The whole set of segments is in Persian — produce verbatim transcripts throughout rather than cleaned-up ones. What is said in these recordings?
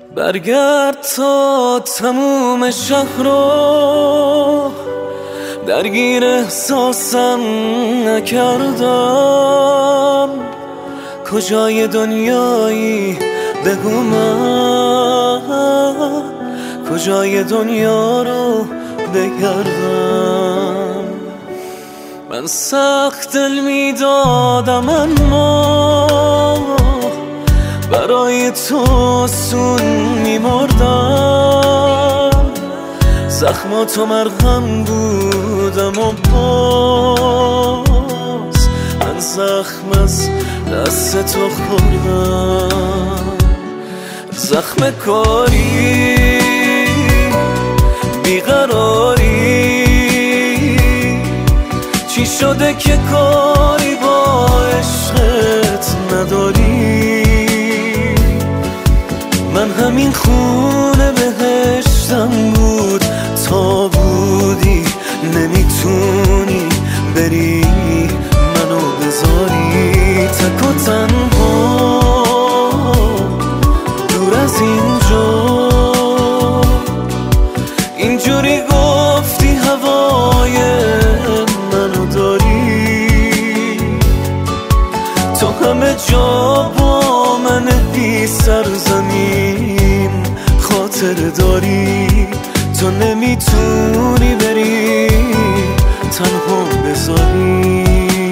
برگرد تا تموم شهر رو درگیر احساسم نکردم. کجای دنیایی بگو من، کجای دنیا رو بگردم. من سخت دل میدادم اما برای تو سون میمردم. زخماتو مرهم بودم و باز من زخم از دست تو خوردم. زخم کاری بیقراری، چی شده که کاری با عشقت نداری؟ من همین خونه بهشتم بود تا بودی، نمیتونی بری منو بذاری تک و تنها دور از اینجا. اینجوری گفتی هوای منو داری، تو همه جا با من بی سرزمین خاطر داری. تو نمیتونی بری تنها بذاری.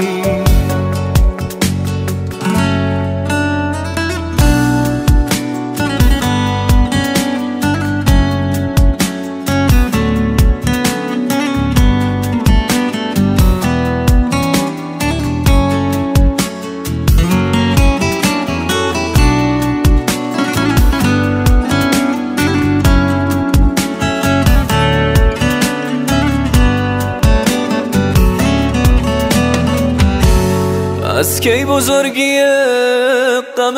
از کی بزرگی غم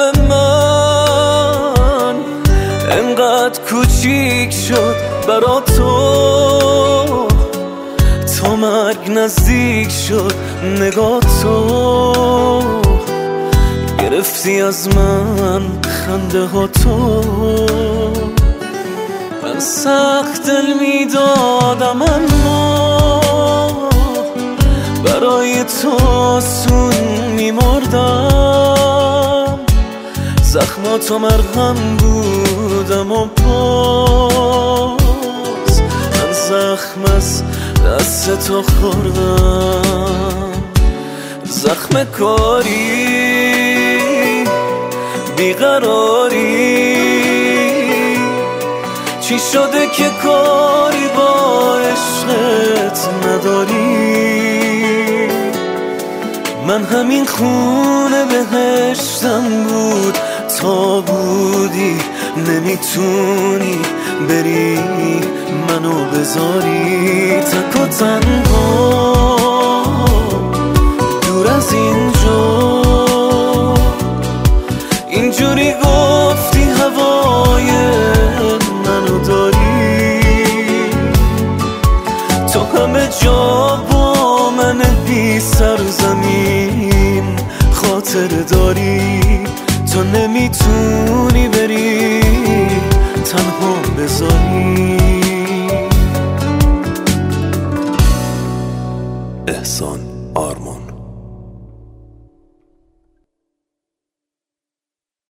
من انقدر کوچیک شد برا تو؟ تا مرگ نزدیک شد نگاه تو، گرفتی از من خنده ها تو. من سخت دل میدادم اما برای تو سون میمردم. زخماتو مرهم بودم و باز من زخم از دست تو خوردم. زخم کاری بیقراری، چی شده که کاری با عشقت نداری؟ من همین خونه بهشتم بود تا بودی، نمیتونی بری منو بذاری تک و تنها دور از اینجا. اینجوری گفتی هوای منو داری، تو همه جا با من بی سرزمین خاطر داری. تو نمیتونی بری تنها بذاری. احسان آرمان.